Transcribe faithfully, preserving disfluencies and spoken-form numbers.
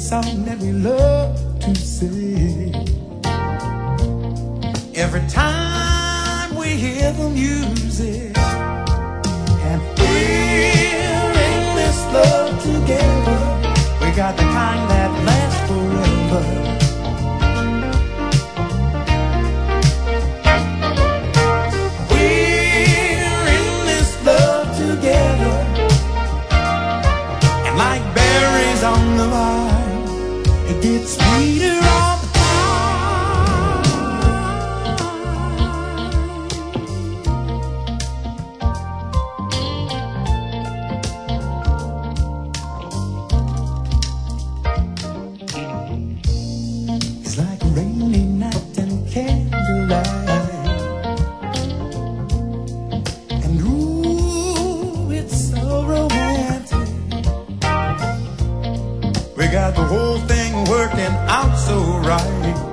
song that we love to sing. Every time we hear the music, and we're in this love together. We got the kind that lasts forever. We're in this love together, and like berries on the vine, it gets sweeter all the like a rainy night and candlelight, and ooh, it's so romantic. We got the whole thing working out so right.